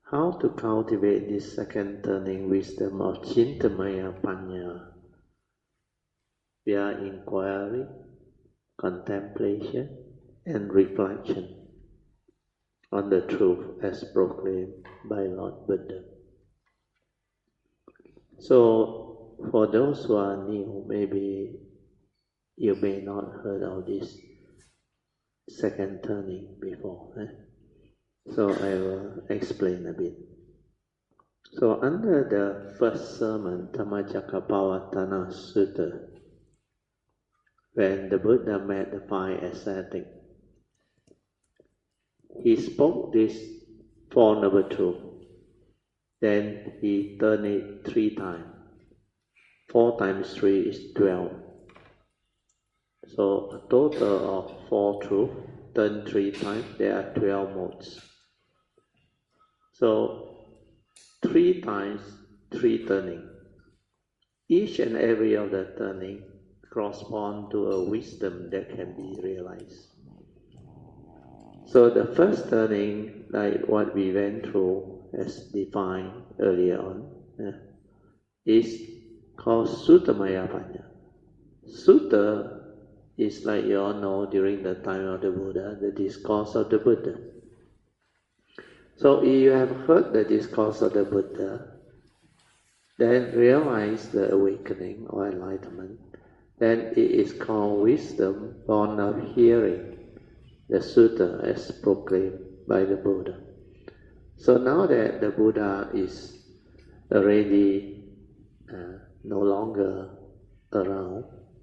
how to cultivate this second turning wisdom of Chintamaya Panya via inquiry, contemplation, and reflection on the truth as proclaimed by Lord Buddha. So, for those who are new, maybe you may not heard of this second turning before. So I will explain a bit. So under the first sermon, Dhammacakkappavattana Sutta, when the Buddha met the five ascetics, he spoke this Four Noble Truths. Then he turned it 3 times. 4 times 3 is 12. So a total of 4 truths, turned 3 times, there are 12 modes. So 3 times 3 turning. Each and every of the turning correspond to a wisdom that can be realized. So the first turning, like what we went through as defined earlier on, is called Suttamaya Panya. Sutta is, like you all know, during the time of the Buddha, the discourse of the Buddha. So if you have heard the discourse of the Buddha, then realize the awakening or enlightenment, then it is called wisdom born of hearing the sutta as proclaimed by the Buddha. So now that the Buddha is already no longer around,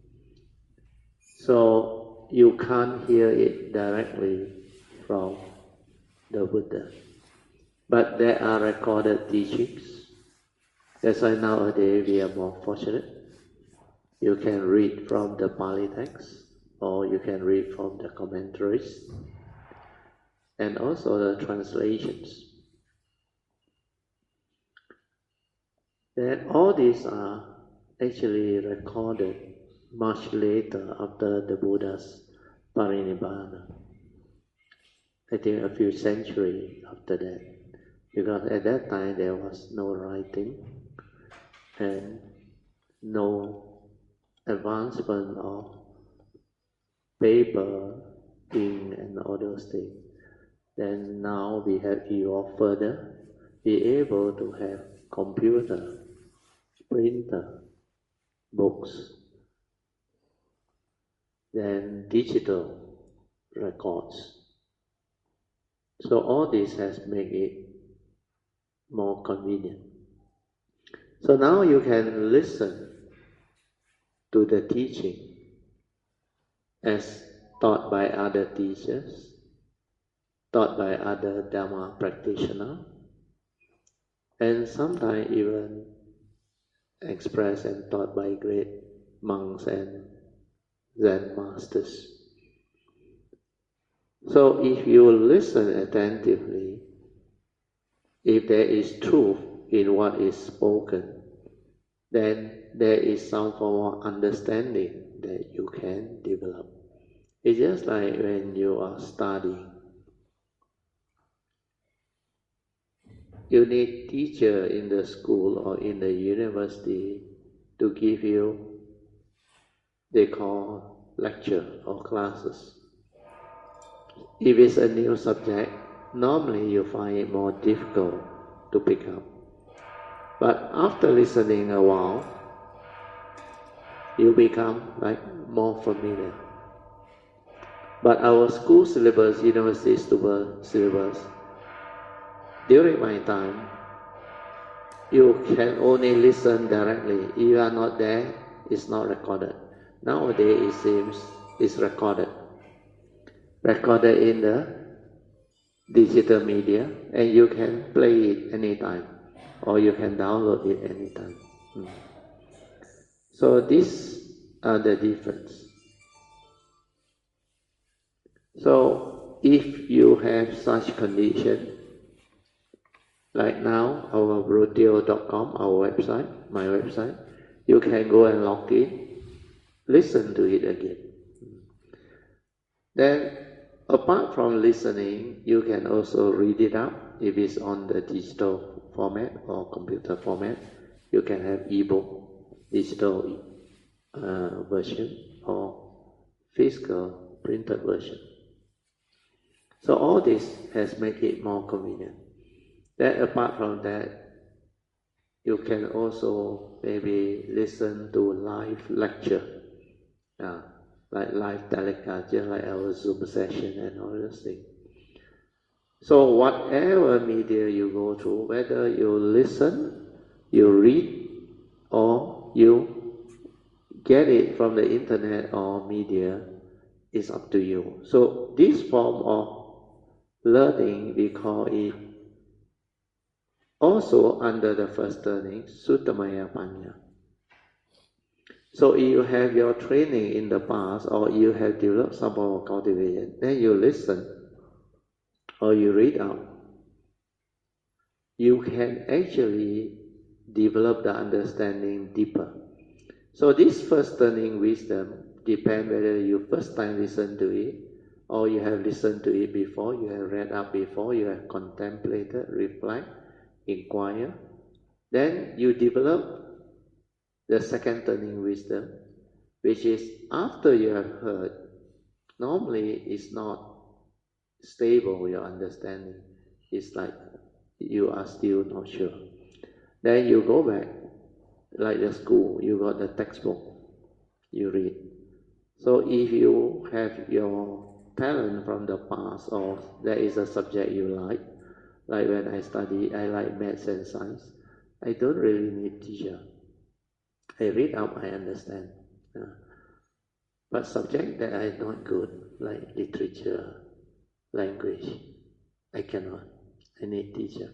so you can't hear it directly from the Buddha. But there are recorded teachings. That's why nowadays we are more fortunate. You can read from the Pali text, or you can read from the commentaries, and also the translations. Then all these are actually recorded much later after the Buddha's parinibbana. I think a few centuries after that, because at that time there was no writing and no advancement of paper, ink, and all those things. Then now we have evolved further, be able to have computer, printer, books, then digital records. So all this has made it more convenient. So now you can listen to the teaching as taught by other teachers, taught by other Dhamma practitioners, and sometimes even expressed and taught by great monks and Zen masters. So if you listen attentively, if there is truth in what is spoken, then there is some form of understanding that you can develop. It's just like when you are studying. You need teacher in the school or in the university to give you, they call lecture or classes. If it's a new subject, normally you find it more difficult to pick up. But after listening a while, you become more familiar. But our school syllabus, university syllabus, during my time, you can only listen directly. If you are not there, it's not recorded. Nowadays it seems it's recorded. Recorded in the digital media, and you can play it anytime, or you can download it anytime. So these are the difference. So if you have such condition, like now, our brutio.com, our website, my website, you can go and log in, listen to it again. Then, apart from listening, you can also read it out if it's on the digital format or computer format, you can have ebook, digital version, or physical printed version. So all this has made it more convenient. Then apart from that, you can also maybe listen to live lecture, like live telecast, just like our Zoom session and all those things. So whatever media you go through, whether you listen, you read, or you get it from the internet or media, is up to you. So this form of learning, we call it also under the first turning, Suttamaya Panya. So if you have your training in the past, or you have developed some form of cultivation, then you listen or you read out, you can actually develop the understanding deeper. So this first turning wisdom depends whether you first time listen to it, or you have listened to it before, you have read up before, you have contemplated, reflect, inquire. Then you develop the second turning wisdom, which is after you have heard. Normally it's not stable, your understanding. It's like you are still not sure. Then you go back, like the school, you got the textbook, you read. So if you have your talent from the past, or there is a subject you like when I study, I like maths and science, I don't really need teacher. I read up, I understand. But subject that I am not good, like literature, language, I cannot. I need teacher.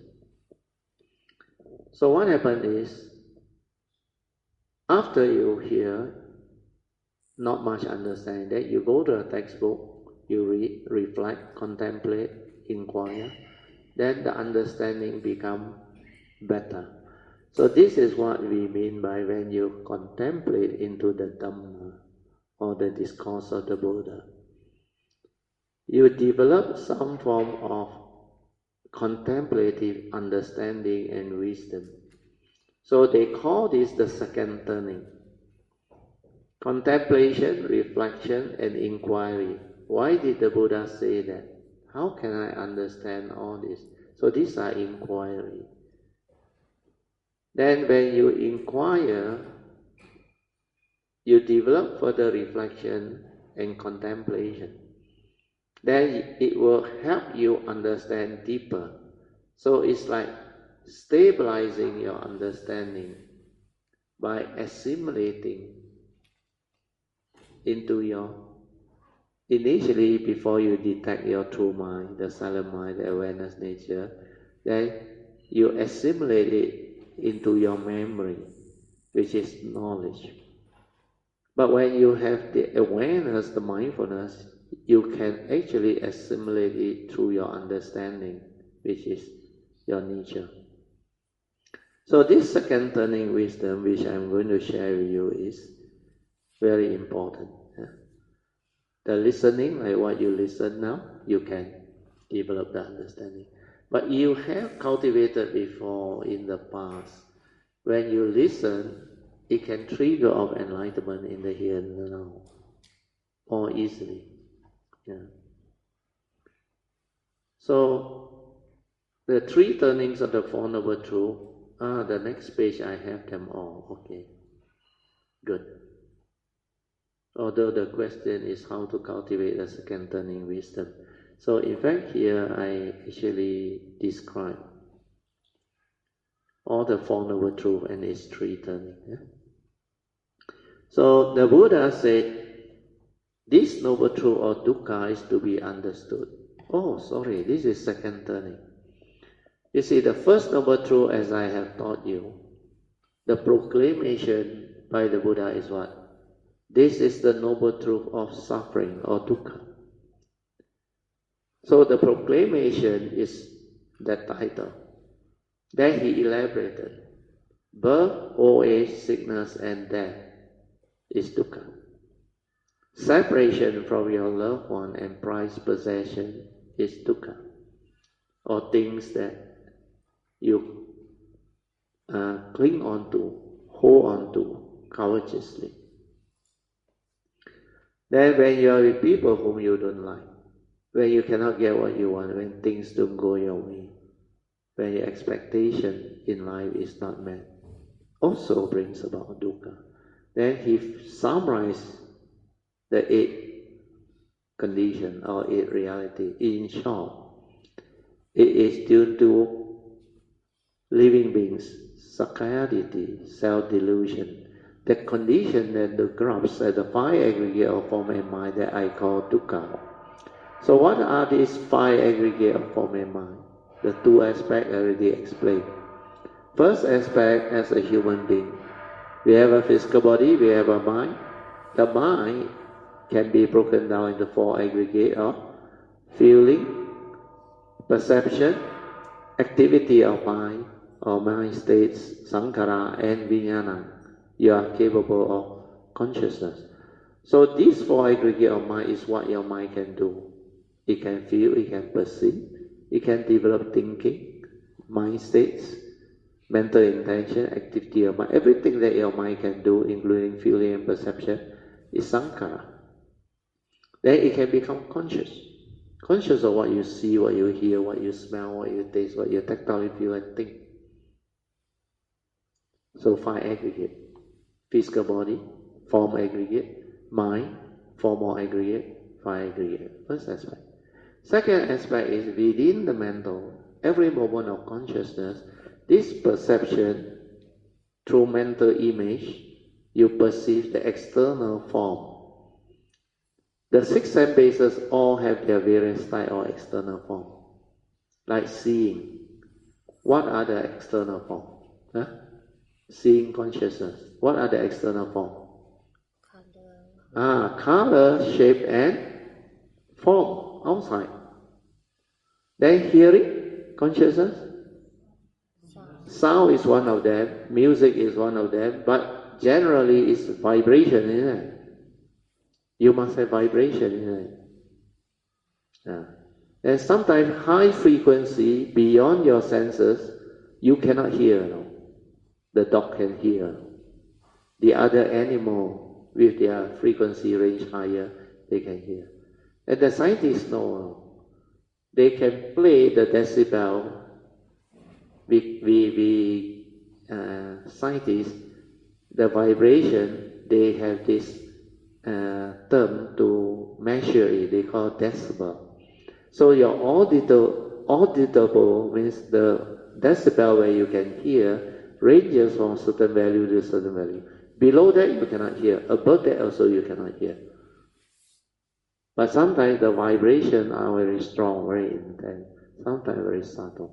So what happened is, after you hear, not much understanding, that you go to a textbook, you read, reflect, contemplate, inquire, then the understanding become better. So this is what we mean by when you contemplate into the Dhamma, or the discourse of the Buddha. You develop some form of contemplative understanding and wisdom. So they call this the second turning. Contemplation, reflection, and inquiry. Why did the Buddha say that? How can I understand all this? So these are inquiry. Then when you inquire, you develop further reflection and contemplation. Then it will help you understand deeper. So it's like stabilizing your understanding by assimilating into your, initially before you detect your true mind, the silent mind, the awareness nature, then you assimilate it into your memory, which is knowledge. But when you have the awareness, the mindfulness, you can actually assimilate it through your understanding, which is your nature. So this second turning wisdom, which I'm going to share with you, is very important. The listening, like what you listen now, you can develop the understanding. But you have cultivated before in the past. When you listen, it can trigger off enlightenment in the here and now more easily. So the three turnings of the Four Noble Truths, the next page I have them all. Okay, good. Although the question is how to cultivate a second turning wisdom. So in fact here I actually describe all the Four Noble Truths and its three turnings. So the Buddha said, this Noble Truth or dukkha is to be understood. Oh, sorry, this is second turning. You see, the first Noble Truth, as I have taught you, the proclamation by the Buddha is what? This is the Noble Truth of suffering or dukkha. So the proclamation is that title. Then he elaborated. Birth, old age, sickness, and death is dukkha. Separation from your loved one and prized possession is dukkha. or things that you cling on to, hold on to covetously. Then when you are with people whom you don't like, when you cannot get what you want, when things don't go your way, when your expectation in life is not met, also brings about dukkha. Then he summarized the 8 condition or 8 reality. In short, it is due to living beings, sakkayaditthi, self-delusion, the condition that the groups and the 5 aggregate of form and mind that I call dukkha. So what are these 5 aggregate of form and mind? The 2 aspects I already explained. First aspect, as a human being, we have a physical body, we have a mind. The mind can be broken down into 4 aggregates of feeling, perception, activity of mind, or mind states, sankhara, and vijnana. You are capable of consciousness. So these 4 aggregates of mind is what your mind can do. It can feel, it can perceive, it can develop thinking, mind states, mental intention, activity of mind. Everything that your mind can do, including feeling and perception, is sankhara. Then it can become conscious. Conscious of what you see, what you hear, what you smell, what you taste, what you tactile feel and think. So 5 aggregate. Physical body, form aggregate, mind, 4 more aggregate, 5 aggregate. First aspect. Second aspect is within the mental, every moment of consciousness, this perception through mental image, you perceive the external form. The 6 sense bases all have their various type of external form. Like seeing. What are the external form? Seeing consciousness. What are the external form? Color, shape and form outside. Then hearing consciousness. Sound is one of them. Music is one of them. But generally it's vibration, isn't it? You must have vibration, isn't it? And sometimes high frequency beyond your senses, you cannot hear. No? The dog can hear. The other animal with their frequency range higher, they can hear. And the scientists know they can play the decibel. We scientists, the vibration, they have this term to measure it. They call decibel. So your auditable means the decibel where you can hear ranges from certain value to certain value. Below that you cannot hear. Above that also you cannot hear. But sometimes the vibrations are very strong, very intense. Sometimes very subtle.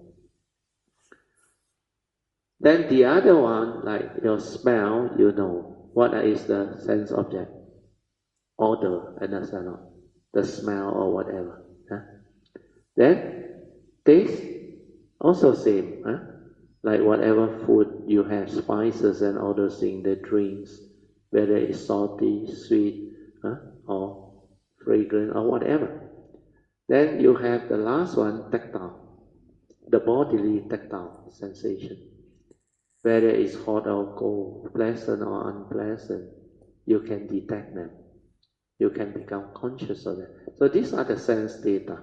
Then the other one, like your smell, you know. What is the sense object? Odor, understand not? The smell or whatever. Then taste, also same. Like whatever food you have, spices and all those things, the drinks, whether it's salty, sweet, or fragrant or whatever. Then you have the last one, tactile, the bodily tactile sensation. Whether it's hot or cold, pleasant or unpleasant, you can detect them. You can become conscious of them. So these are the sense data.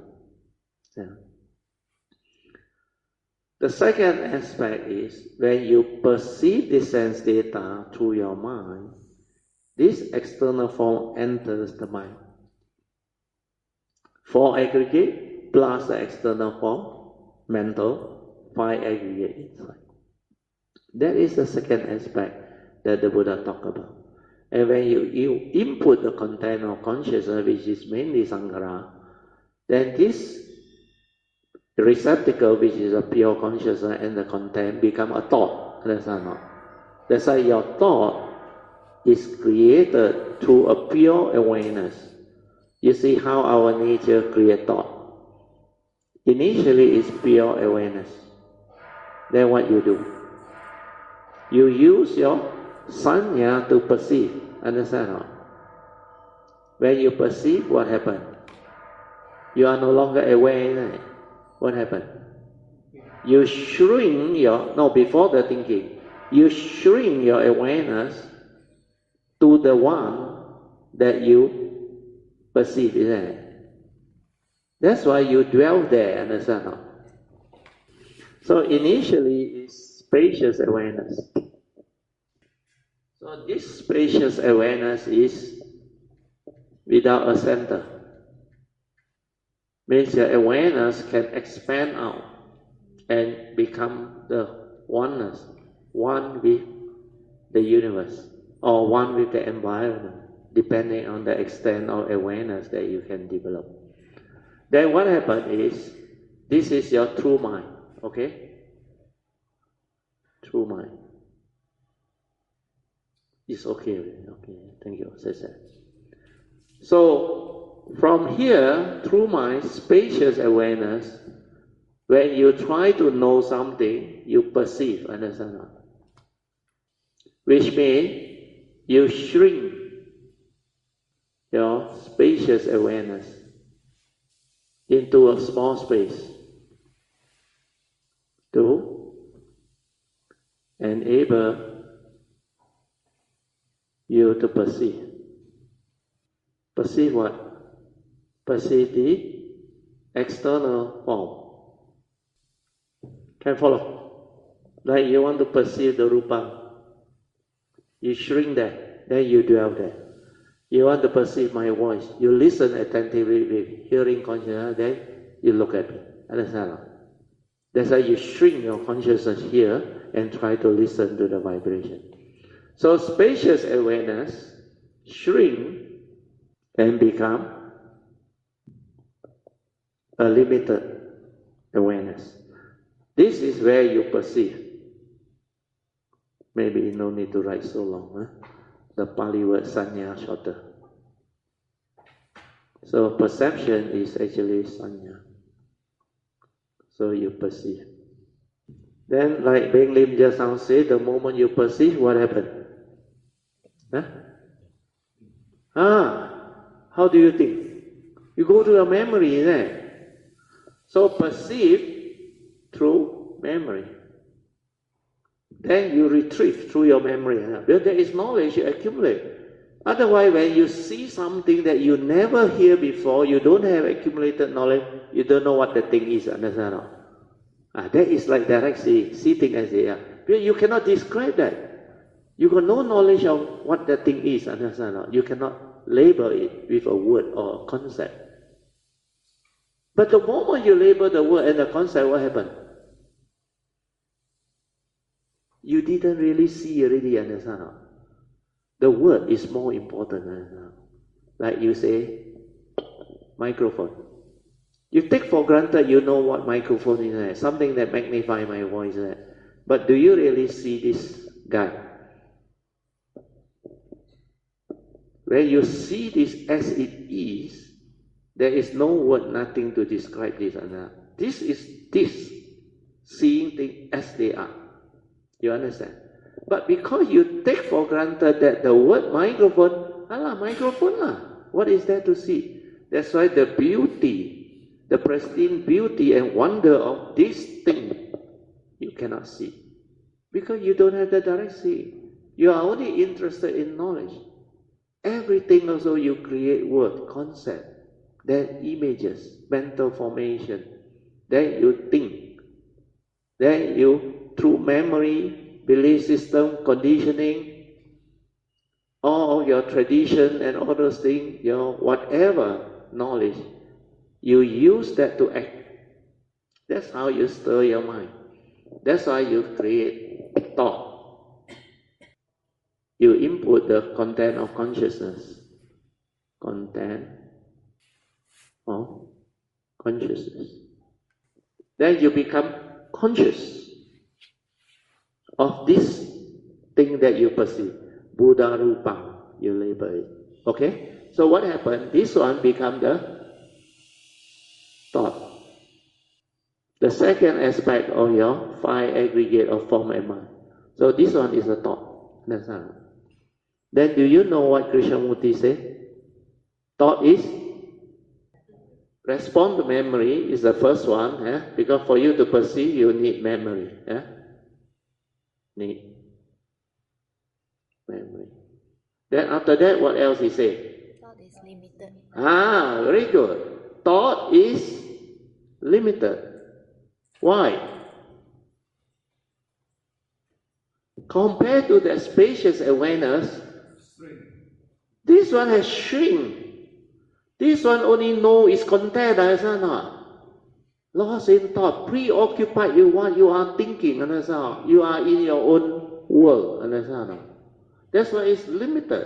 The second aspect is when you perceive the sense data through your mind, this external form enters the mind. 4 aggregate plus the external form, mental, 5 aggregate inside. That is the second aspect that the Buddha talked about. And when you input the content of consciousness, which is mainly sankhara, then this receptacle, which is a pure consciousness, and the content become a thought. Understand or not? That's why your thought is created through a pure awareness. You see how our nature creates thought. Initially, it's pure awareness. Then what you do? You use your sanya to perceive. Understand or not? When you perceive, what happened? You are no longer aware, isn't it? What happened? You shrink your, no, before the thinking, you shrink your awareness to the one that you perceive, isn't it? That's why you dwell there, understand? No? So initially it's spacious awareness. So this spacious awareness is without a center. Means your awareness can expand out and become the oneness, one with the universe or one with the environment, depending on the extent of awareness that you can develop. Then what happens is, this is your true mind, okay? True mind. It's okay, okay, thank you, Cesar. So, from here, true mind, spacious awareness, when you try to know something, you perceive, understand? Which means you shrink your spacious awareness into a small space to enable you to perceive. Perceive what? Perceive the external form. Can follow? Like you want to perceive the rupa. You shrink there, then you dwell there. You want to perceive my voice. You listen attentively with hearing consciousness, then you look at me. Understand? That's why you shrink your consciousness here and try to listen to the vibration. So spacious awareness shrink and become a limited awareness. This is where you perceive. Maybe no need to write so long. Huh? The Pali word sanya shorter. So perception is actually sanya. So you perceive. Then like Beng Lim just now said, the moment you perceive, what happened? Huh? How do you think? You go to your memory, isn't it? So perceive through memory. Then you retrieve through your memory. Because there is knowledge you accumulate. Otherwise, when you see something that you never hear before, you don't have accumulated knowledge, you don't know what the thing is. Understand? That is like direct seeing, see things as they are. Because you cannot describe that. You got no knowledge of what the thing is. Understand? You cannot label it with a word or a concept. But the moment you label the word and the concept, what happened? You didn't really see already, understand? The word is more important. Like you say, microphone. You take for granted you know what microphone is, something that magnifies my voice. But do you really see this guy? When you see this as it is, there is no word, nothing to describe this. This is this, seeing things as they are. You understand? But because you take for granted that the word microphone, microphone lah. What is there to see? That's why the beauty, the pristine beauty and wonder of this thing, you cannot see. Because you don't have the direct seeing. You are only interested in knowledge. Everything also you create word, concept, then images, mental formation. Then you think. Then you, through memory, belief system, conditioning, all of your tradition and all those things, your whatever knowledge, you use that to act. That's how you stir your mind. That's why you create thought. You input the content of consciousness. Content of consciousness. Then you become conscious of this thing that you perceive. Buddha Rupam, you label it. Okay? So what happened? This one become the thought. The second aspect of your five aggregate of form and mind. So this one is a thought. Understand? Then do you know what Krishnamurti said? Thought is Respond to memory is the first one, because for you to perceive, you need memory. Need memory. Then after that, what else he say? Thought is limited. Very good. Thought is limited. Why? Compared to the spacious awareness, this one has shrink. This one only know is content, understand not? Lost in thought, preoccupied with what you are thinking, understand? You are in your own world, understand not? That's why it's limited.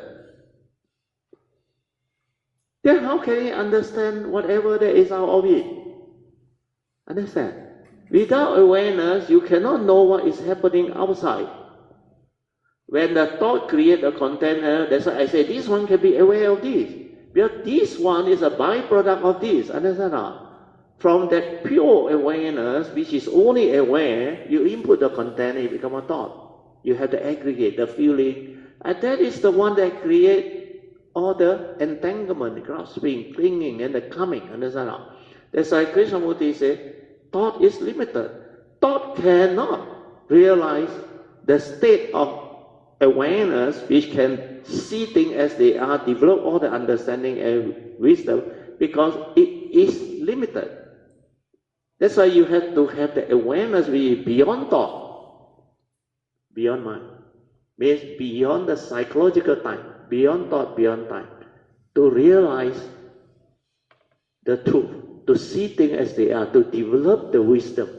Then how can you understand whatever there is out of it? Understand? Without awareness, you cannot know what is happening outside. When the thought creates a container, that's why I say this one can be aware of this. Because this one is a byproduct of this, understand not? From that pure awareness, which is only aware, you input the container, it becomes a thought. You have to aggregate the feeling, and that is the one that creates all the entanglement, grasping, clinging, and the coming, understand not? That's why Krishnamurti said, thought is limited. Thought cannot realize the state of awareness which can see things as they are, develop all the understanding and wisdom, because it is limited. That's why you have to have the awareness beyond thought, beyond mind. Means beyond the psychological time, beyond thought, beyond time, to realize the truth, to see things as they are, to develop the wisdom.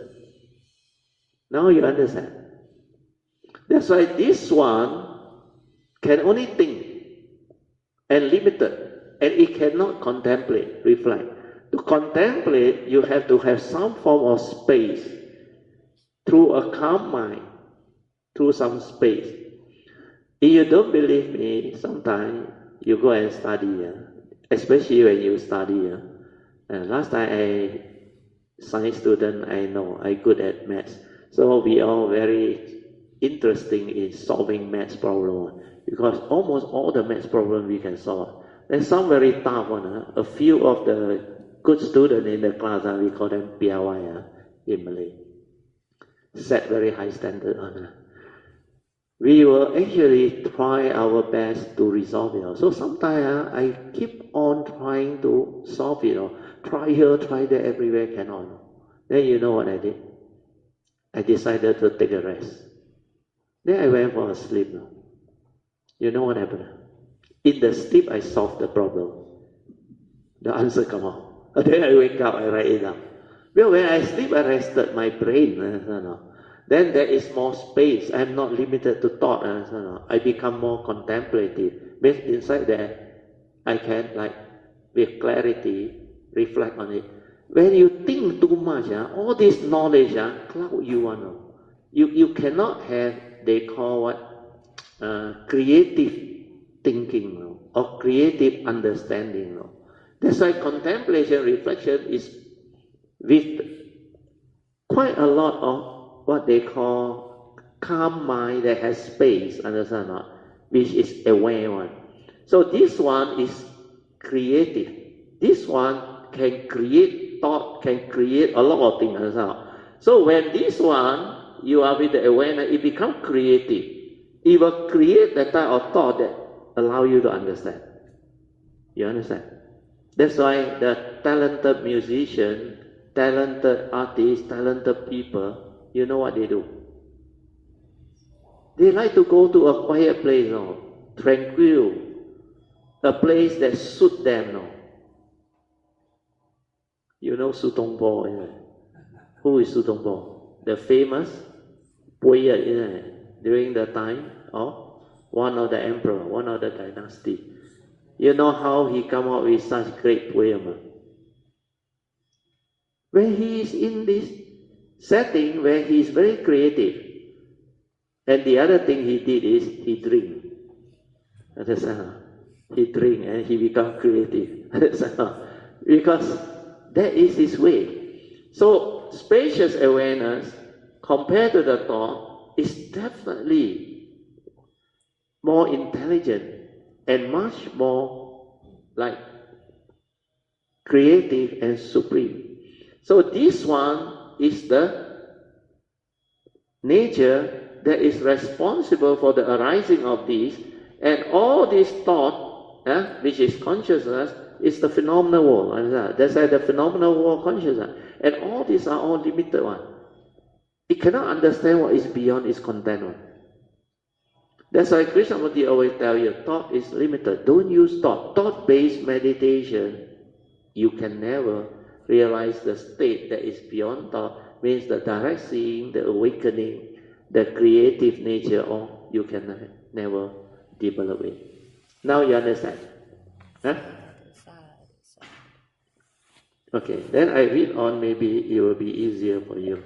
Now you understand. That's why this one can only think and limited, and it cannot contemplate, reflect. To contemplate, you have to have some form of space through a calm mind, through some space. If you don't believe me, sometimes you go and study, especially when you study. Last time I science student, I know I good at maths, so we all very interesting in solving maths problem, because almost all the maths problem we can solve. There's some very tough one. A few of the good students in the class, we call them PIY in Malay. Set very high standard on. We will actually try our best to resolve it. So sometimes I keep on trying to solve it. Try here, try there, everywhere, cannot. Then you know what I did? I decided to take a rest. Then I went for a sleep. You know what happened? In the sleep, I solved the problem. The answer come out. Then I wake up, I write it down. Well, when I sleep, I rested my brain. Then there is more space. I'm not limited to thought. I become more contemplative. Means inside there, I can, with clarity, reflect on it. When you think too much, all this knowledge cloud you. You cannot have, they call what, creative thinking or creative understanding. That's why contemplation, reflection is with quite a lot of what they call calm mind that has space, understand not? Which is aware one. So this one is creative. This one can create thought, can create a lot of things, understand not? So when this one, you are with the awareness, it becomes creative. It will create the type of thought that allow you to understand. You understand? That's why the talented musician, talented artists, talented people, you know what they do? They like to go to a quiet place, tranquil, a place that suits them. You know Su Tongpo, isn't it? Who is Su Tongpo? The famous poet, isn't it? During the time of one of the emperor, one of the dynasty. You know how he come up with such great poem? When he is in this setting where he is very creative, and the other thing he did is he drink. He drink and he become creative. Because that is his way. So spacious awareness compared to the thought is definitely more intelligent and much more creative and supreme. So this one is the nature that is responsible for the arising of these, and all this thought, which is consciousness, is the phenomenal world. That's why the phenomenal world consciousness. And all these are all limited one. It cannot understand what is beyond its content. That's why Krishnamurti always tell you, thought is limited. Don't use thought. Thought-based meditation, you can never realize the state that is beyond thought, means the direct seeing, the awakening, the creative nature, or you can never develop it. Now you understand? Huh? Okay, then I read on, maybe it will be easier for you.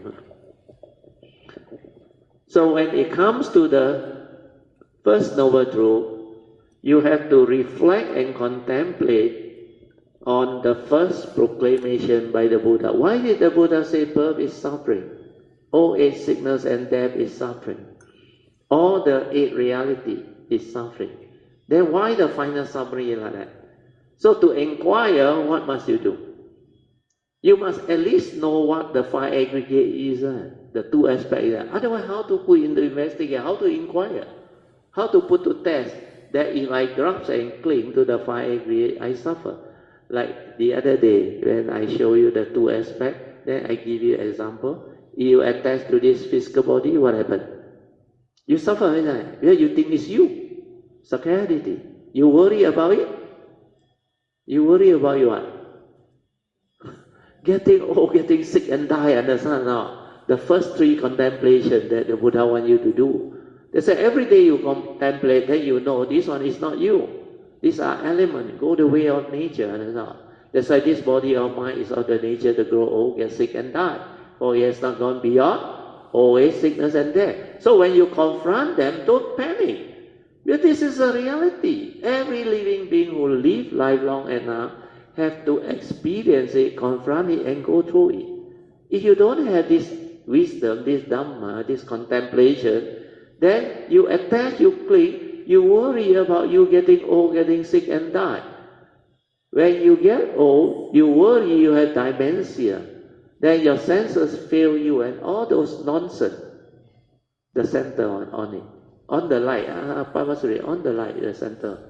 So when it comes to the first noble truth, you have to reflect and contemplate on the first proclamation by the Buddha. Why did the Buddha say birth is suffering? Old age, sickness and death is suffering. All the eight reality is suffering. Then why the final summary like that? So to inquire, what must you do? You must at least know what the five aggregate is, the two aspects. Otherwise, how to put in the investigate, how to inquire, how to put to test that if I grasp and cling to the five aggregate, I suffer. Like the other day, when I show you the two aspects, then I give you an example. You attach to this physical body, what happened? You suffer, isn't it? Because you think it's you. Sacrality. You worry about it. You worry about your what? Getting old, getting sick and die, understand now? The first three contemplation that the Buddha wants you to do. They say every day you contemplate, then you know this one is not you. These are elements, go the way of nature, understand? That's why this body of mine is of the nature to grow old, get sick and die. For it has not gone beyond old age, sickness and death. So when you confront them, don't panic. Because this is a reality. Every living being who live life long enough have to experience it, confront it, and go through it. If you don't have this wisdom, this Dhamma, this contemplation, then you attach, you cling, you worry about you getting old, getting sick, and die. When you get old, you worry you have dementia. Then your senses fail you, and all those nonsense. The center on it. On the light, on the light, the center.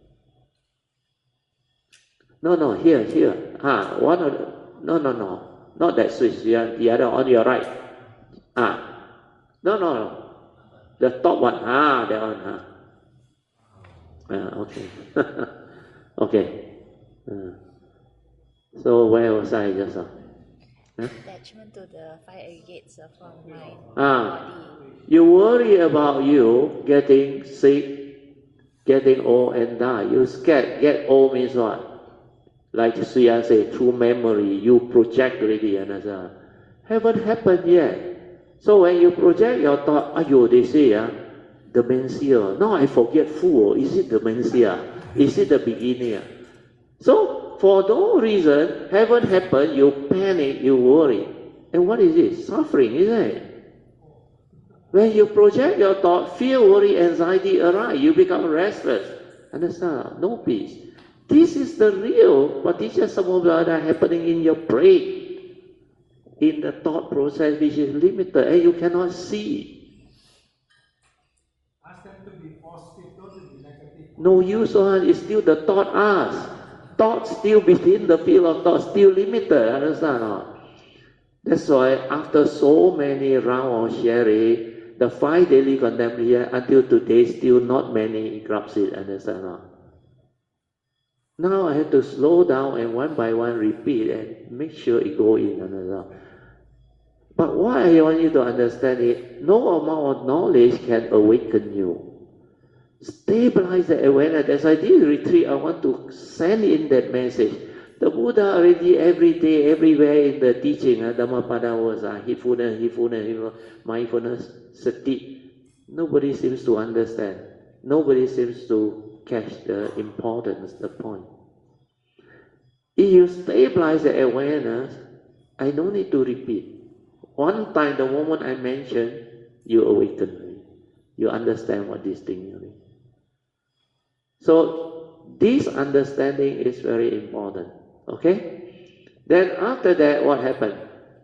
No, here. One of the, no, not that switch. The other on your right. No. The top one. That one. Okay. Okay. So where was I just now? Attachment to the five aggregates from mind, body. You worry about you getting sick, getting old and die. You scared. Get old means what? Like Suya say, through memory, you project already, understand? Haven't happened yet. So when you project your thought, they say, dementia. No, I forget full. Is it dementia? Is it the beginning? So, for no reason, haven't happened, you panic, you worry. And what is it? Suffering, isn't it? When you project your thought, fear, worry, anxiety arise. You become restless. Understand? No peace. This is the real paticca happening in your brain, in the thought process which is limited and you cannot see. Ask them to be positive, not to be negative. No use on it's still the thought ask. Thought still within the field of thought, still limited, understand? That's why after so many rounds of sharing, the 5 daily contemplation until today still not many grasp it, understand? Now I have to slow down and one by one repeat and make sure it go in. But what I want you to understand is, no amount of knowledge can awaken you. Stabilize the awareness. As I did retreat, I want to send in that message. The Buddha already every day, everywhere in the teaching, Dhammapada was heedfulness, mindfulness, sati. Nobody seems to understand. Nobody seems to catch the importance, the point. If you stabilize the awareness, I don't need to repeat. One time, the moment I mention, you awaken. You understand what this thing is. So, this understanding is very important. Okay? Then after that, what happened?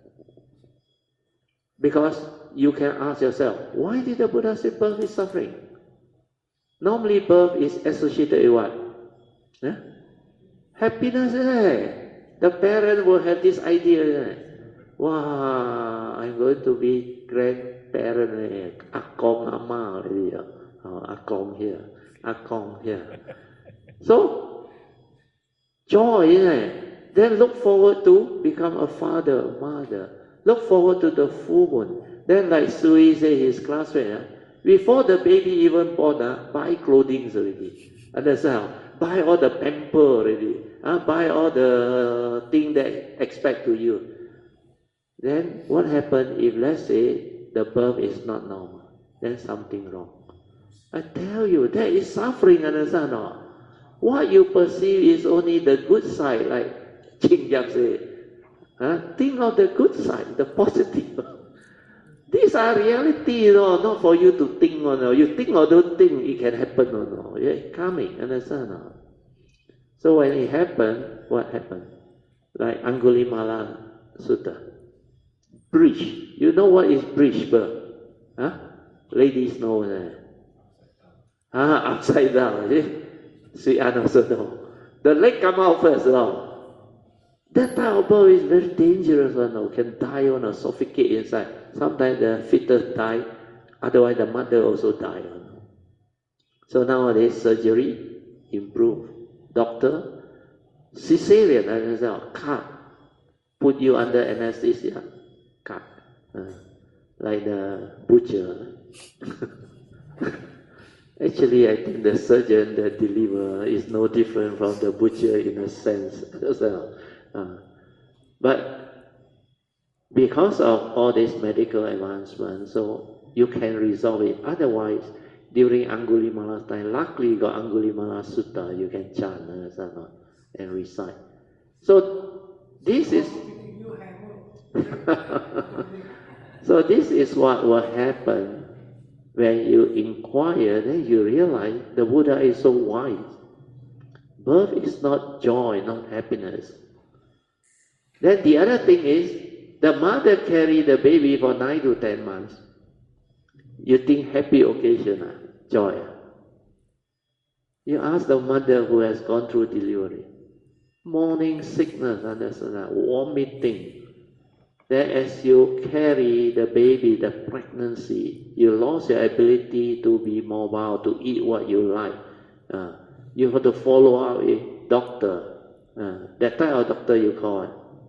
Because you can ask yourself, why did the Buddha say birth is suffering? Normally birth is associated with what? Yeah? Happiness, right? The parent will have this idea, right? Wow, I'm going to be grandparent, Akong Ama already. Akong here, Akong here. So, joy, right? Then look forward to become a father, mother. Look forward to the full moon. Then like Sui said, his classmate, before the baby even born, buy clothing already. Understand? Buy all the pamper already. Buy all the thing that expect to you. Then what happened if, let's say, the birth is not normal? Then something wrong. I tell you, that is suffering, understand or not? What you perceive is only the good side, like Ching Yap said. Think of the good side, the positive. These are reality, not for you to think or no. You think or don't think it can happen or no. It's coming, understand or not? So when it happened, what happened? Like Angulimala Sutta. Breach. You know what is breach birth? Ladies know that. Upside down. Sweet Anne also know. The leg come out first. That type of birth is very dangerous one. Can die on or suffocate inside. Sometimes the fetus die. Otherwise the mother also die. So nowadays surgery improve. Doctor, cesarean, cut. Put you under anesthesia. Cut. Like the butcher. Actually, I think the surgeon that deliver is no different from the butcher in a sense. But because of all this medical advancement, so you can resolve it. Otherwise, during Angulimala's time, luckily you got Angulimala Sutta, you can chant and recite. So this is so this is what will happen when you inquire. Then you realize the Buddha is so wise. Birth is not joy, not happiness. Then the other thing is, the mother carry the baby for 9 to 10 months. You think happy occasion, joy. You ask the mother who has gone through delivery, morning sickness, vomiting. Then as you carry the baby, the pregnancy, you lost your ability to be mobile, to eat what you like. You have to follow up a doctor. That type of doctor you call it?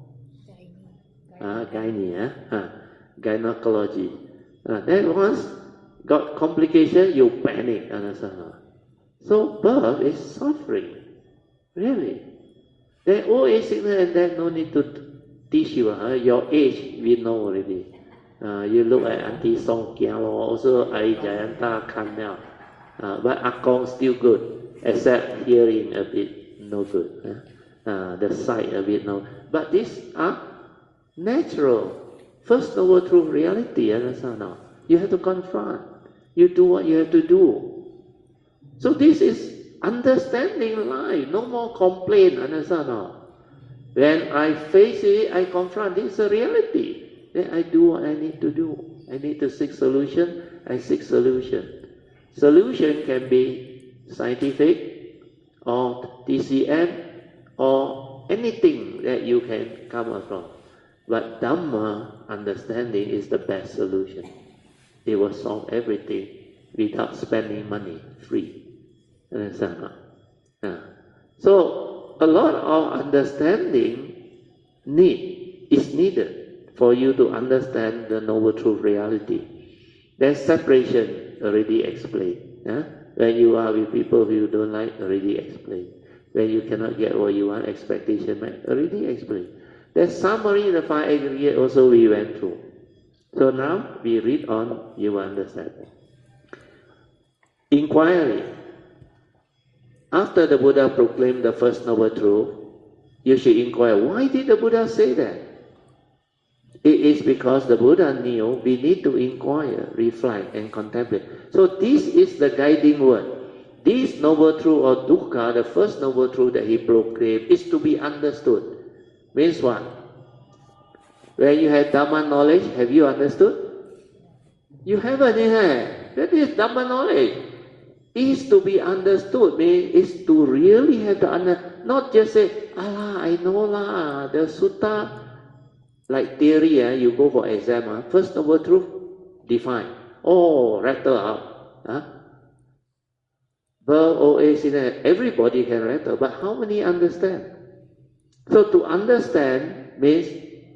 Gynecology. Then once got complication, you panic. So birth is suffering. Really. Then old age sickness and then no need to teach you. Your age, we know already. You look at Auntie Song Kia, also Ai Jayanta Kan now. But Akong still good, except hearing a bit no good. The sight a bit no. But these are natural. First Noble Truth reality, understand now? You have to confront. You do what you have to do. So this is understanding life. No more complaint, understand now? When I face it, I confront. This is a reality. Then I do what I need to do. I need to seek solution. I seek solution. Solution can be scientific or TCM or anything that you can come across. But Dhamma understanding is the best solution. It will solve everything without spending money, free. Understand? So a lot of understanding is needed for you to understand the Noble Truth reality. Then separation already explained. When you are with people who you don't like, already explained. When you cannot get what you want, expectation met, already explained. The summary, the 5 aggregate also we went through. So now we read on, you will understand. Inquiry. After the Buddha proclaimed the first Noble Truth, you should inquire, why did the Buddha say that? It is because the Buddha knew we need to inquire, reflect, and contemplate. So this is the guiding word. this noble truth or dukkha, the first noble truth that he proclaimed, is to be understood. Means what? When you have Dhamma knowledge, have you understood? You haven't, That is Dhamma knowledge. Is to be understood, means is to really have the not just say, I know lah, the sutta, like theory, you go for exam, first noble truth, define. Oh, rattle out. Birth, old age, everybody can rattle, but how many understand? So to understand means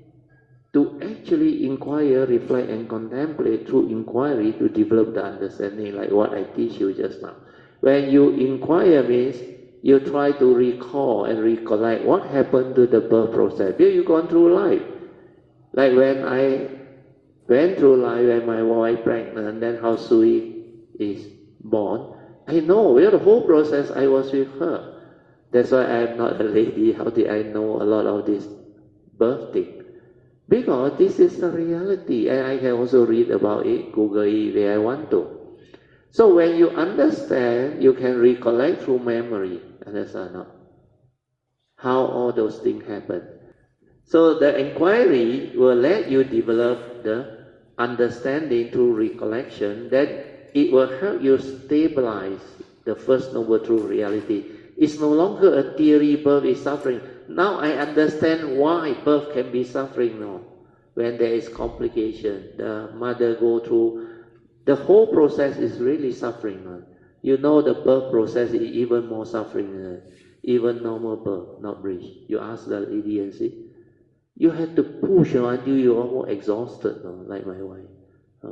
to actually inquire, reflect and contemplate through inquiry to develop the understanding, like what I teach you just now. When you inquire means you try to recall and recollect what happened to the birth process. Here you gone through life. Like when I went through life, when my wife pregnant, then how Sui is born, I know the whole process I was with her. That's why I am not a lady. How did I know a lot of this birth thing? Because this is the reality, and I can also read about it, Google it where I want to. So when you understand, you can recollect through memory. Understand not? How all those things happen. So the inquiry will let you develop the understanding through recollection. That it will help you stabilize the first noble truth reality. It's no longer a theory, birth is suffering. Now I understand why birth can be suffering now. When there is complication, the mother go through, the whole process is really suffering. You know the birth process is even more suffering, even normal birth, not breech. You ask the lady and see. You had to push until you're almost exhausted, like my wife.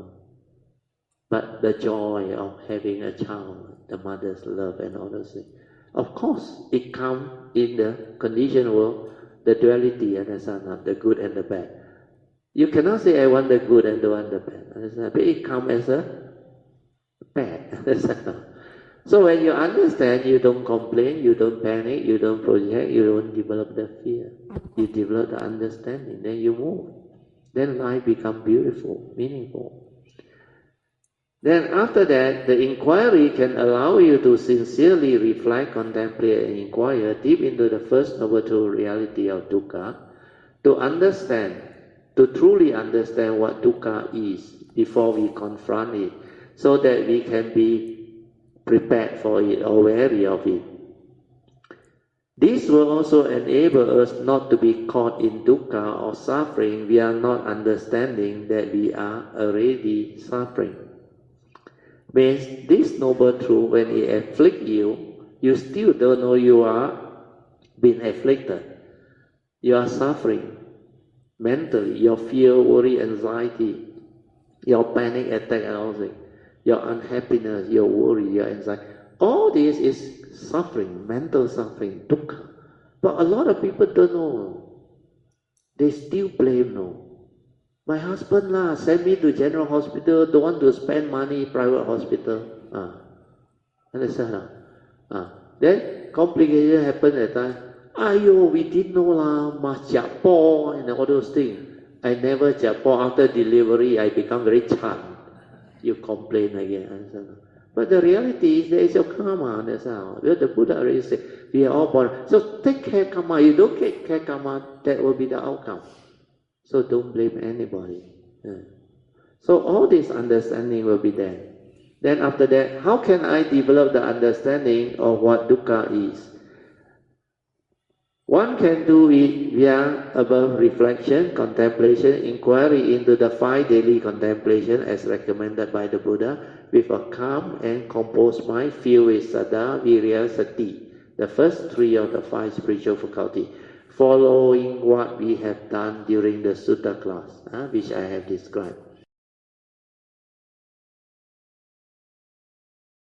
But the joy of having a child, the mother's love and all those things. Of course, it comes in the conditioned world, the duality, understand, the good and the bad. You cannot say, I want the good and don't want the bad, understand? But it comes as a bad, understand? So when you understand, you don't complain, you don't panic, you don't project, you don't develop the fear. You develop the understanding, then you move. Then life becomes beautiful, meaningful. Then after that, the inquiry can allow you to sincerely reflect, contemplate and inquire deep into the first noble truth reality of dukkha, to understand, to truly understand what dukkha is before we confront it, so that we can be prepared for it or wary of it. This will also enable us not to be caught in dukkha or suffering. We are not understanding that we are already suffering. Means this noble truth, when it afflicts you, you still don't know you are being afflicted. You are suffering mentally, your fear, worry, anxiety, your panic attack and all things, your unhappiness, your worry, your anxiety. All this is suffering, mental suffering, dukkha. But a lot of people don't know. They still blame, My husband send me to general hospital, don't want to spend money private hospital. Understand? Then complication happen at time. We didn't know must japo and all those things. I never japo. After delivery, I become very chan. You complain again. Understand? But the reality is there is your karma. Understand? Well, the Buddha already said we are all born. So take care karma. You don't take care karma, that will be the outcome. So don't blame anybody. So all this understanding will be there. Then after that, how can I develop the understanding of what dukkha is? One can do it via above reflection, contemplation, inquiry into the 5 daily contemplation as recommended by the Buddha, with a calm and composed mind filled with saddha, virya, sati, the first 3 of the 5 spiritual faculties, following what we have done during the sutta class, which I have described.